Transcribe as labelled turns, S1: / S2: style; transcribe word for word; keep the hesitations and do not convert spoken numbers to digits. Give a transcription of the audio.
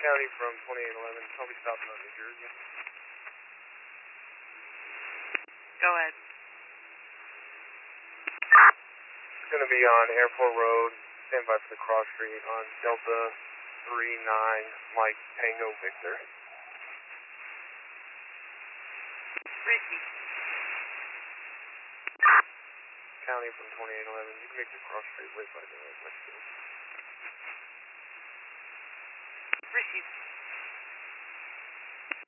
S1: County from twenty-eight eleven, I'll be stopping on New Jersey.
S2: Go ahead.
S1: It's going to be on Airport Road, stand by for the cross street on Delta three nine, Mike Tango Victor.
S2: Receive.
S1: County from twenty-eight eleven, you can make the cross street right by the West Field.
S2: Receive.